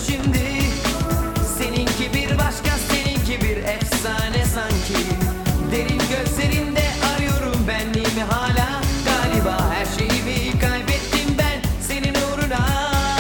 şimdi. Seninki bir başka, seninki bir efsane sanki. Derin gözlerinde arıyorum benliğimi hala. Galiba her şeyimi kaybettim ben senin uğruna.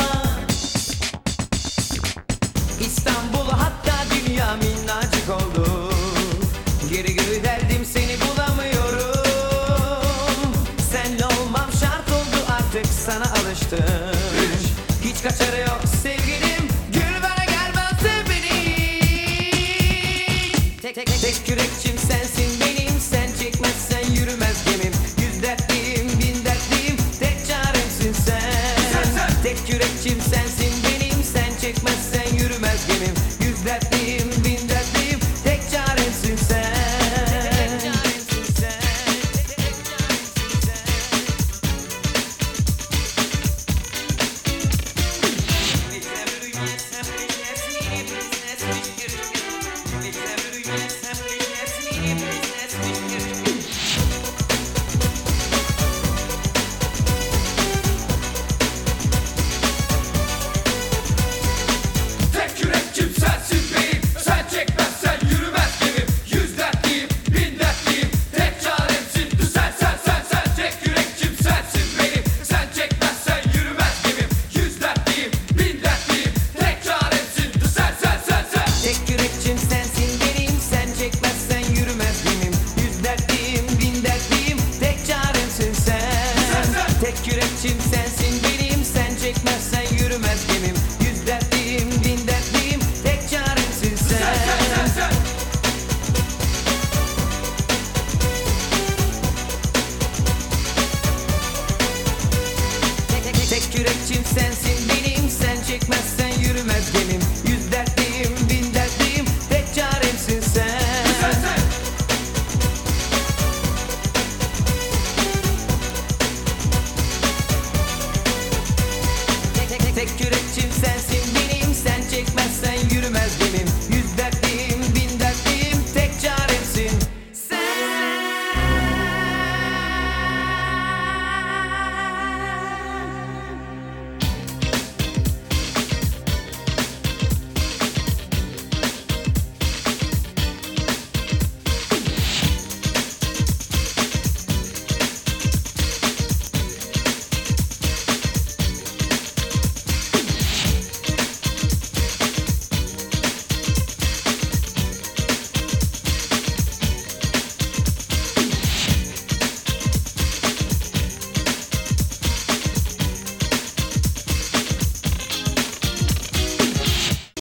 İstanbul hatta dünya minnacık oldu. Geri geri derdim seni bulamıyorum. Senle olmam şart oldu artık, sana alıştım. Hiç kaçarı yok sevgilim, gül bana gelmez sev beni. Tek yürek